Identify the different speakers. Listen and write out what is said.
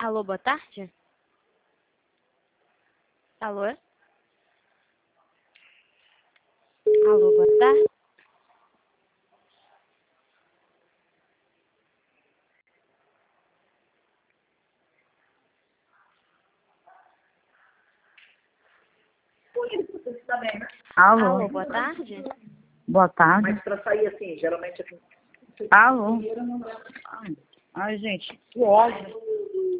Speaker 1: Alô, boa tarde? Alô? Alô, boa tarde?
Speaker 2: Alô,
Speaker 1: Alô, boa tarde?
Speaker 2: boa tarde.
Speaker 3: Mas para sair assim, geralmente...
Speaker 2: Alô. Ai, gente, que ódio.